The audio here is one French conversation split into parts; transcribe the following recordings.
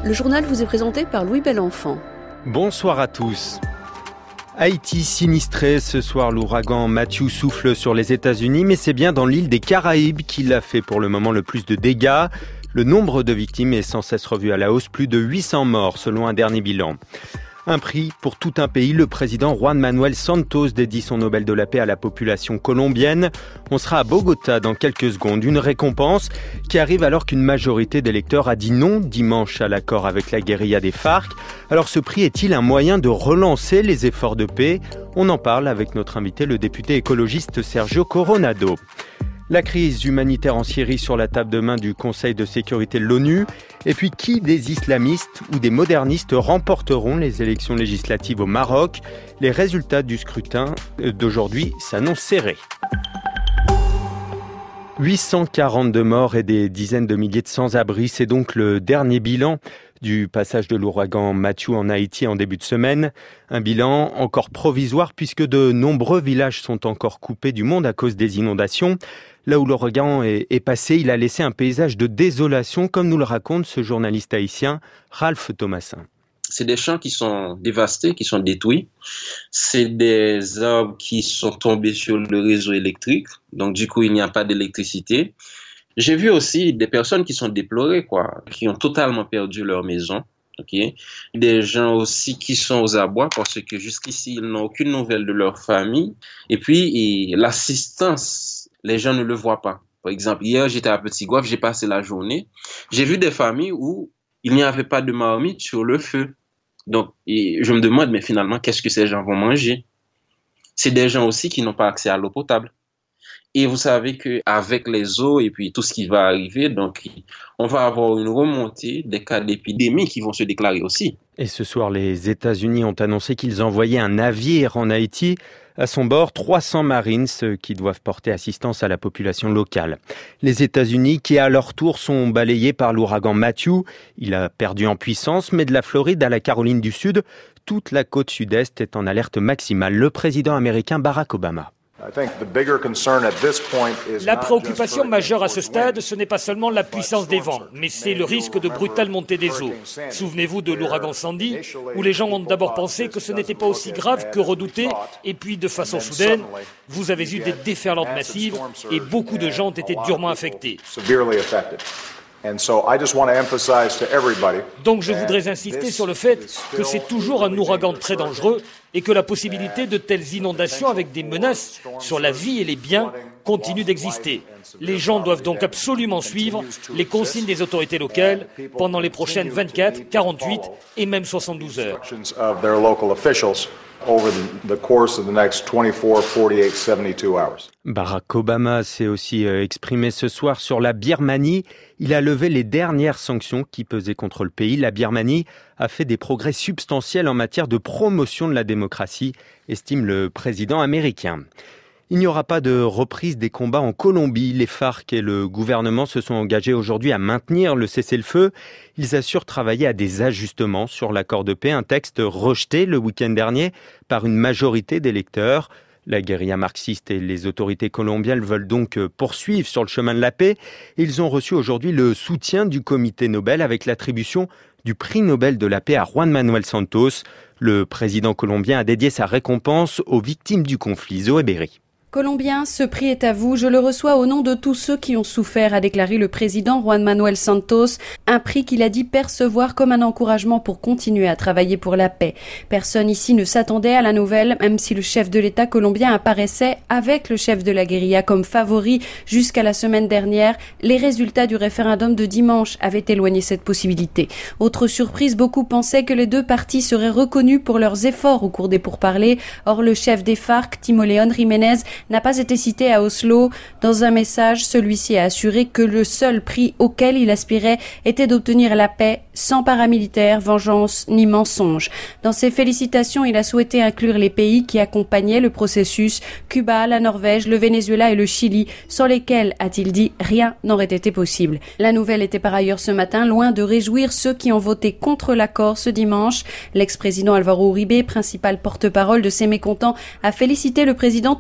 Le journal vous est présenté par Louis Bellenfant. Bonsoir à tous. Haïti sinistré, ce soir l'ouragan Matthew souffle sur les États-Unis, mais c'est bien dans l'île des Caraïbes qu'il a fait pour le moment le plus de dégâts. Le nombre de victimes est sans cesse revu à la hausse, plus de 800 morts selon un dernier bilan. Un prix pour tout un pays, le président Juan Manuel Santos dédie son Nobel de la paix à la population colombienne. On sera à Bogota dans quelques secondes, une récompense qui arrive alors qu'une majorité d'électeurs a dit non dimanche à l'accord avec la guérilla des FARC. Alors ce prix est-il un moyen de relancer les efforts de paix ? On en parle avec notre invité, le député écologiste Sergio Coronado. La crise humanitaire en Syrie sur la table de main du Conseil de sécurité de l'ONU. Et puis qui des islamistes ou des modernistes remporteront les élections législatives au Maroc ? Les résultats du scrutin d'aujourd'hui s'annoncent serrés. 842 morts et des dizaines de milliers de sans-abri, c'est donc le dernier bilan du passage de l'ouragan Matthew en Haïti en début de semaine. Un bilan encore provisoire puisque de nombreux villages sont encore coupés du monde à cause des inondations. Là où l'ouragan est passé, il a laissé un paysage de désolation, comme nous le raconte ce journaliste haïtien, Ralph Thomasin. C'est des champs qui sont dévastés, qui sont détruits. C'est des arbres qui sont tombés sur le réseau électrique. Donc, du coup, il n'y a pas d'électricité. J'ai vu aussi des personnes qui sont déplorées, qui ont totalement perdu leur maison. Okay? Des gens aussi qui sont aux abois parce que jusqu'ici, ils n'ont aucune nouvelle de leur famille. Et puis, l'assistance, les gens ne le voient pas. Par exemple, hier, j'étais à Petit-Goâve, j'ai passé la journée. J'ai vu des familles où il n'y avait pas de marmite sur le feu. Donc, je me demande, mais finalement, qu'est-ce que ces gens vont manger? C'est des gens aussi qui n'ont pas accès à l'eau potable. Et vous savez qu'avec les eaux et puis tout ce qui va arriver, donc on va avoir une remontée des cas d'épidémie qui vont se déclarer aussi. Et ce soir, les États-Unis ont annoncé qu'ils envoyaient un navire en Haïti. À son bord, 300 Marines qui doivent porter assistance à la population locale. Les États-Unis qui, à leur tour, sont balayés par l'ouragan Matthew. Il a perdu en puissance, mais de la Floride à la Caroline du Sud, toute la côte sud-est est en alerte maximale. Le président américain Barack Obama. La préoccupation majeure à ce stade, ce n'est pas seulement la puissance des vents, mais c'est le risque de brutale montée des eaux. Souvenez-vous de l'ouragan Sandy, où les gens ont d'abord pensé que ce n'était pas aussi grave que redouté, et puis de façon soudaine, vous avez eu des déferlantes massives et beaucoup de gens ont été durement affectés. Donc je voudrais insister sur le fait que c'est toujours un ouragan très dangereux et que la possibilité de telles inondations avec des menaces sur la vie et les biens continue d'exister. Les gens doivent donc absolument suivre les consignes des autorités locales pendant les prochaines 24, 48 et même 72 heures. Barack Obama s'est aussi exprimé ce soir sur la Birmanie. Il a levé les dernières sanctions qui pesaient contre le pays. La Birmanie a fait des progrès substantiels en matière de promotion de la démocratie, estime le président américain. Il n'y aura pas de reprise des combats en Colombie. Les FARC et le gouvernement se sont engagés aujourd'hui à maintenir le cessez-le-feu. Ils assurent travailler à des ajustements sur l'accord de paix, un texte rejeté le week-end dernier par une majorité d'électeurs. La guérilla marxiste et les autorités colombiennes veulent donc poursuivre sur le chemin de la paix. Ils ont reçu aujourd'hui le soutien du comité Nobel avec l'attribution du prix Nobel de la paix à Juan Manuel Santos. Le président colombien a dédié sa récompense aux victimes du conflit. Zoé Berry. Colombien, ce prix est à vous. Je le reçois au nom de tous ceux qui ont souffert, a déclaré le président Juan Manuel Santos. Un prix qu'il a dit percevoir comme un encouragement pour continuer à travailler pour la paix. Personne ici ne s'attendait à la nouvelle, même si le chef de l'État colombien apparaissait avec le chef de la guérilla comme favori jusqu'à la semaine dernière. Les résultats du référendum de dimanche avaient éloigné cette possibilité. Autre surprise, beaucoup pensaient que les deux partis seraient reconnus pour leurs efforts au cours des pourparlers. Or, le chef des FARC, Timoleón Jiménez, n'a pas été cité à Oslo. Dans un message, celui-ci a assuré que le seul prix auquel il aspirait était d'obtenir la paix, sans paramilitaire, vengeance ni mensonge. Dans ses félicitations, il a souhaité inclure les pays qui accompagnaient le processus, Cuba, la Norvège, le Venezuela et le Chili, sans lesquels, a-t-il dit, rien n'aurait été possible. La nouvelle était par ailleurs ce matin loin de réjouir ceux qui ont voté contre l'accord ce dimanche. L'ex-président Álvaro Uribe, principal porte-parole de ces mécontents, a félicité le président tout en insistant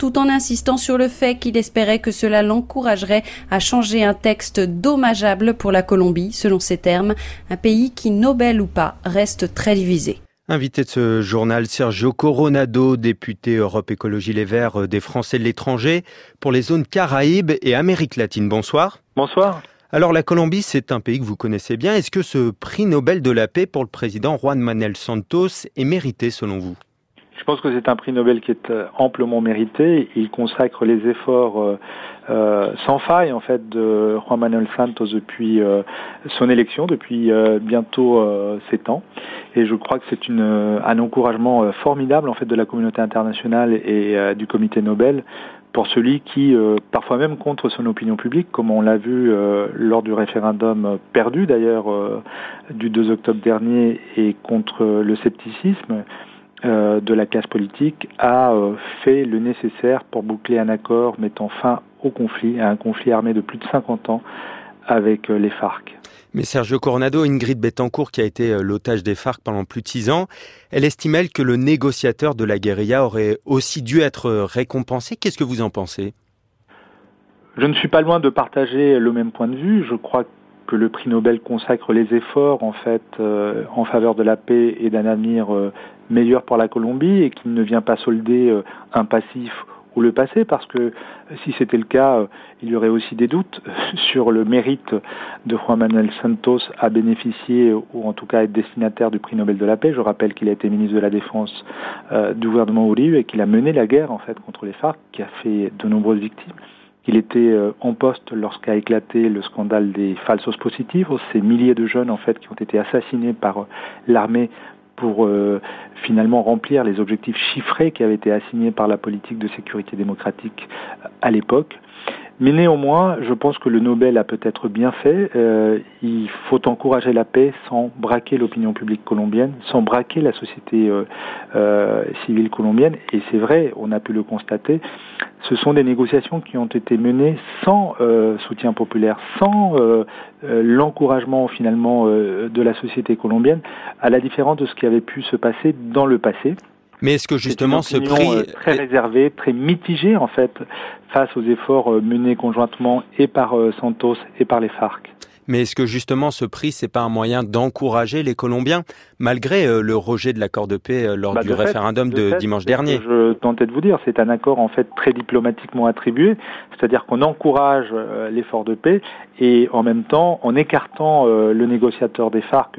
insistant sur le fait qu'il espérait que cela l'encouragerait à changer un texte dommageable pour la Colombie, selon ses termes, un pays qui, Nobel ou pas, reste très divisé. Invité de ce journal, Sergio Coronado, député Europe Écologie Les Verts des Français de l'étranger pour les zones Caraïbes et Amérique latine. Bonsoir. Bonsoir. Alors la Colombie, c'est un pays que vous connaissez bien. Est-ce que ce prix Nobel de la paix pour le président Juan Manuel Santos est mérité selon vous ? Je pense que c'est un prix Nobel qui est amplement mérité. Il consacre les efforts sans faille en fait de Juan Manuel Santos depuis son élection, depuis bientôt 7 ans. Et je crois que c'est un encouragement formidable en fait de la communauté internationale et du comité Nobel pour celui qui, parfois même contre son opinion publique, comme on l'a vu lors du référendum perdu d'ailleurs du 2 octobre dernier, et contre le scepticisme de la classe politique, a fait le nécessaire pour boucler un accord mettant fin au conflit, à un conflit armé de plus de 50 ans avec les FARC. Mais Sergio Coronado, Ingrid Betancourt, qui a été l'otage des FARC pendant plus de 6 ans, elle estime que le négociateur de la guérilla aurait aussi dû être récompensé. Qu'est-ce que vous en pensez ? Je ne suis pas loin de partager le même point de vue. Je crois que le prix Nobel consacre les efforts en fait en faveur de la paix et d'un avenir meilleur pour la Colombie, et qu'il ne vient pas solder un passif ou le passé, parce que si c'était le cas, il y aurait aussi des doutes sur le mérite de Juan Manuel Santos à bénéficier, ou en tout cas être destinataire du prix Nobel de la paix. Je rappelle qu'il a été ministre de la Défense du gouvernement Uribe et qu'il a mené la guerre en fait contre les FARC, qui a fait de nombreuses victimes. Il était en poste lorsqu'a éclaté le scandale des falsos positivos, ces milliers de jeunes en fait qui ont été assassinés par l'armée pour finalement remplir les objectifs chiffrés qui avaient été assignés par la politique de sécurité démocratique à l'époque. Mais néanmoins, je pense que le Nobel a peut-être bien fait. Il faut encourager la paix sans braquer l'opinion publique colombienne, sans braquer la société civile colombienne. Et c'est vrai, on a pu le constater, ce sont des négociations qui ont été menées sans soutien populaire, sans l'encouragement finalement de la société colombienne, à la différence de ce qui avait pu se passer dans le passé. Mais est-ce que justement ce prix très réservé, très mitigé en fait face aux efforts menés conjointement et par Santos et par les FARC? Mais est-ce que justement ce prix, c'est pas un moyen d'encourager les Colombiens, malgré le rejet de l'accord de paix lors du référendum de dimanche dernier? Je tentais de vous dire, c'est un accord en fait très diplomatiquement attribué, c'est-à-dire qu'on encourage l'effort de paix, et en même temps, en écartant le négociateur des FARC,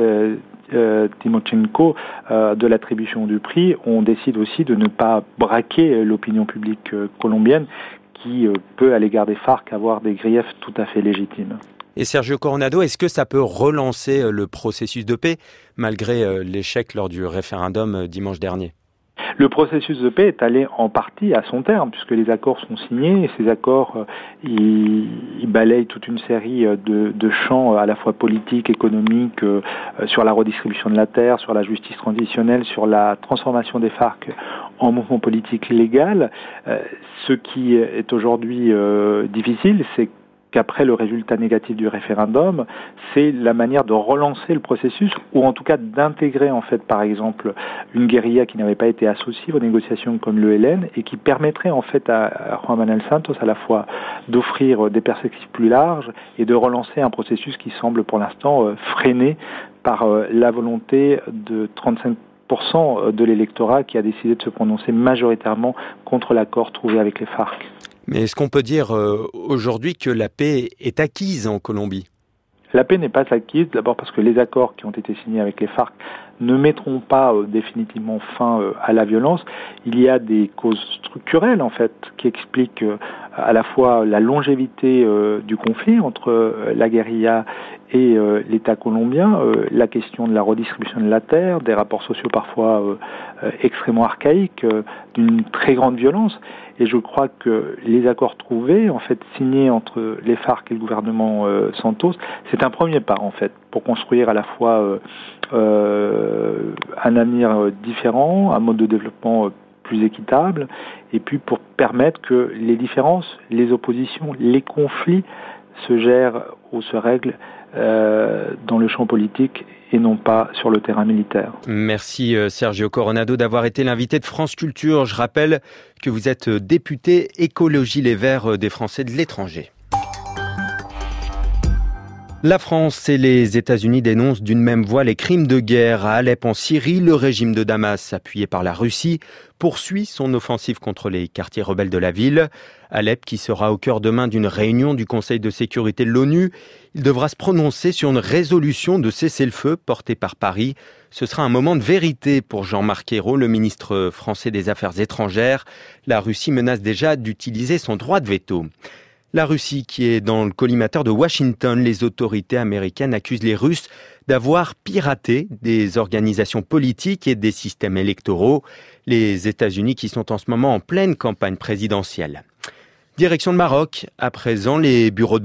Timochenko, de l'attribution du prix, on décide aussi de ne pas braquer l'opinion publique colombienne, qui peut à l'égard des FARC avoir des griefs tout à fait légitimes. Et Sergio Coronado, est-ce que ça peut relancer le processus de paix, malgré l'échec lors du référendum dimanche dernier? Le processus de paix est allé en partie à son terme, puisque les accords sont signés, et ces accords, ils balayent toute une série de champs à la fois politiques, économiques, sur la redistribution de la terre, sur la justice transitionnelle, sur la transformation des FARC en mouvement politique légal. Ce qui est aujourd'hui difficile, c'est qu'après le résultat négatif du référendum, c'est la manière de relancer le processus, ou en tout cas d'intégrer en fait par exemple une guérilla qui n'avait pas été associée aux négociations comme l'ELN, et qui permettrait en fait à Juan Manuel Santos à la fois d'offrir des perspectives plus larges et de relancer un processus qui semble pour l'instant freiné par la volonté de 35% de l'électorat qui a décidé de se prononcer majoritairement contre l'accord trouvé avec les FARC. Mais est-ce qu'on peut dire aujourd'hui que la paix est acquise en Colombie? La paix n'est pas acquise, d'abord parce que les accords qui ont été signés avec les FARC ne mettront pas définitivement fin à la violence. Il y a des causes structurelles en fait qui expliquent à la fois la longévité du conflit entre la guérilla et l'État colombien, la question de la redistribution de la terre, des rapports sociaux parfois extrêmement archaïques, d'une très grande violence. Et je crois que les accords trouvés, en fait, signés entre les FARC et le gouvernement Santos, c'est un premier pas, en fait, pour construire à la fois un avenir différent, un mode de développement plus équitable, et puis pour permettre que les différences, les oppositions, les conflits se gère ou se règle dans le champ politique et non pas sur le terrain militaire. Merci Sergio Coronado d'avoir été l'invité de France Culture. Je rappelle que vous êtes député Écologie Les Verts des Français de l'étranger. La France et les États-Unis dénoncent d'une même voix les crimes de guerre. À Alep en Syrie, le régime de Damas, appuyé par la Russie, poursuit son offensive contre les quartiers rebelles de la ville. Alep qui sera au cœur demain d'une réunion du Conseil de sécurité de l'ONU. Il devra se prononcer sur une résolution de cessez-le-feu portée par Paris. Ce sera un moment de vérité pour Jean-Marc Ayrault, le ministre français des Affaires étrangères. La Russie menace déjà d'utiliser son droit de veto. La Russie qui est dans le collimateur de Washington, les autorités américaines accusent les Russes d'avoir piraté des organisations politiques et des systèmes électoraux. Les États-Unis qui sont en ce moment en pleine campagne présidentielle. Direction le Maroc. À présent, les bureaux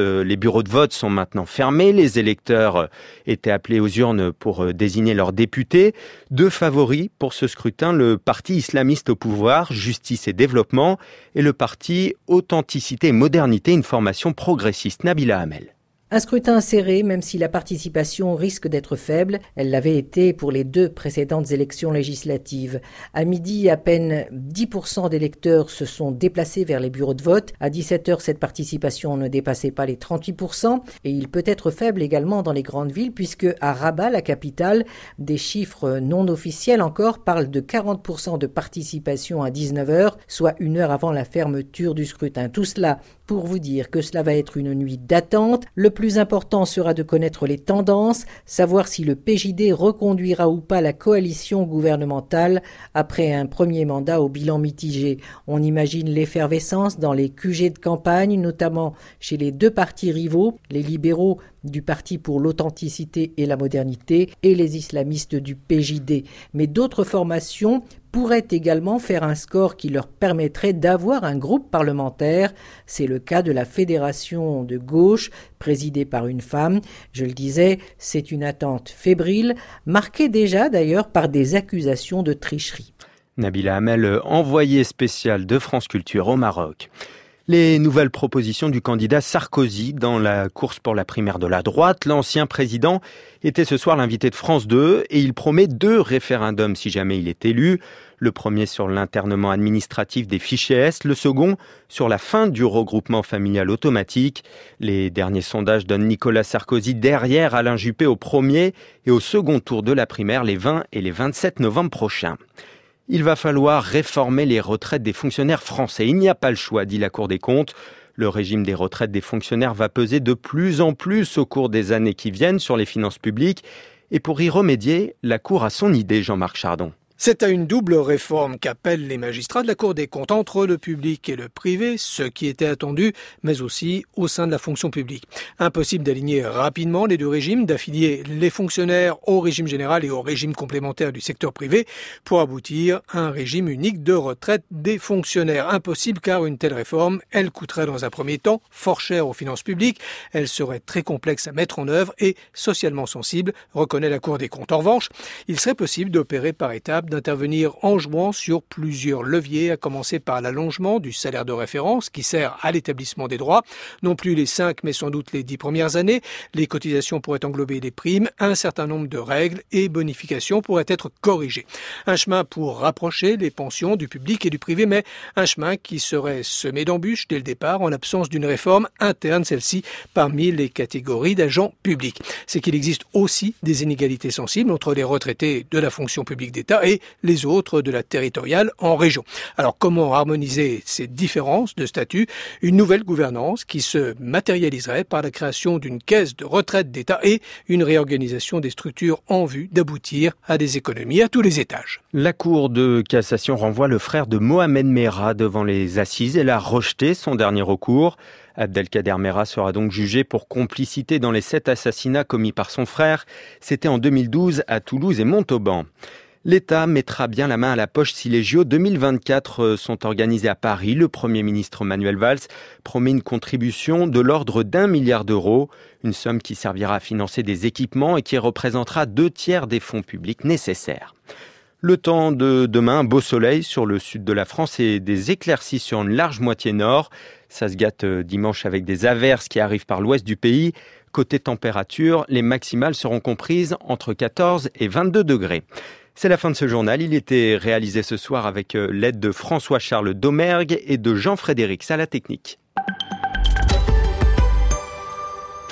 de vote sont maintenant fermés. Les électeurs étaient appelés aux urnes pour désigner leurs députés. 2 favoris pour ce scrutin, le parti islamiste au pouvoir, Justice et Développement, et le parti Authenticité et Modernité, une formation progressiste. Nabila Hamel. Un scrutin serré, même si la participation risque d'être faible. Elle l'avait été pour les 2 précédentes élections législatives. À midi, à peine 10% d'électeurs se sont déplacés vers les bureaux de vote. À 17h, cette participation ne dépassait pas les 38%. Et il peut être faible également dans les grandes villes, puisque à Rabat, la capitale, des chiffres non officiels encore parlent de 40% de participation à 19h, soit 1 heure avant la fermeture du scrutin. Tout cela pour vous dire que cela va être une nuit d'attente. Le plus important sera de connaître les tendances, savoir si le PJD reconduira ou pas la coalition gouvernementale après un premier mandat au bilan mitigé. On imagine l'effervescence dans les QG de campagne, notamment chez les 2 partis rivaux, les libéraux du Parti pour l'authenticité et la modernité et les islamistes du PJD. Mais d'autres formations pourraient également faire un score qui leur permettrait d'avoir un groupe parlementaire. C'est le cas de la Fédération de gauche, présidée par une femme. Je le disais, c'est une attente fébrile, marquée déjà d'ailleurs par des accusations de tricherie. Nabila Hamel, envoyée spéciale de France Culture au Maroc. Les nouvelles propositions du candidat Sarkozy dans la course pour la primaire de la droite. L'ancien président était ce soir l'invité de France 2 et il promet 2 référendums si jamais il est élu. Le premier sur l'internement administratif des fichiers S, le second sur la fin du regroupement familial automatique. Les derniers sondages donnent Nicolas Sarkozy derrière Alain Juppé au premier et au second tour de la primaire les 20 et les 27 novembre prochains. Il va falloir réformer les retraites des fonctionnaires français. Il n'y a pas le choix, dit la Cour des comptes. Le régime des retraites des fonctionnaires va peser de plus en plus au cours des années qui viennent sur les finances publiques. Et pour y remédier, la Cour a son idée, Jean-Marc Chardon. C'est à une double réforme qu'appellent les magistrats de la Cour des comptes entre le public et le privé, ce qui était attendu, mais aussi au sein de la fonction publique. Impossible d'aligner rapidement les 2 régimes, d'affilier les fonctionnaires au régime général et au régime complémentaire du secteur privé pour aboutir à un régime unique de retraite des fonctionnaires. Impossible car une telle réforme, elle coûterait dans un premier temps fort cher aux finances publiques, elle serait très complexe à mettre en œuvre et socialement sensible, reconnaît la Cour des comptes. En revanche, il serait possible d'opérer par étapes, d'intervenir en jouant sur plusieurs leviers, à commencer par l'allongement du salaire de référence qui sert à l'établissement des droits. Non plus les 5, mais sans doute les 10 premières années. Les cotisations pourraient englober les primes. Un certain nombre de règles et bonifications pourraient être corrigées. Un chemin pour rapprocher les pensions du public et du privé, mais un chemin qui serait semé d'embûches dès le départ en l'absence d'une réforme interne, celle-ci, parmi les catégories d'agents publics. C'est qu'il existe aussi des inégalités sensibles entre les retraités de la fonction publique d'État et les autres de la territoriale en région. Alors comment harmoniser ces différences de statut? Une nouvelle gouvernance qui se matérialiserait par la création d'une caisse de retraite d'État et une réorganisation des structures en vue d'aboutir à des économies à tous les étages. La Cour de cassation renvoie le frère de Mohamed Merah devant les assises. Elle a rejeté son dernier recours. Abdelkader Merah sera donc jugé pour complicité dans les 7 assassinats commis par son frère. C'était en 2012 à Toulouse et Montauban. L'État mettra bien la main à la poche si les JO 2024 sont organisés à Paris. Le Premier ministre Manuel Valls promet une contribution de l'ordre d'1 milliard d'euros, une somme qui servira à financer des équipements et qui représentera 2 tiers des fonds publics nécessaires. Le temps de demain, un beau soleil sur le sud de la France et des éclaircies sur une large moitié nord. Ça se gâte dimanche avec des averses qui arrivent par l'ouest du pays. Côté température, les maximales seront comprises entre 14 et 22 degrés. C'est la fin de ce journal. Il était réalisé ce soir avec l'aide de François-Charles Domergue et de Jean-Frédéric à la technique.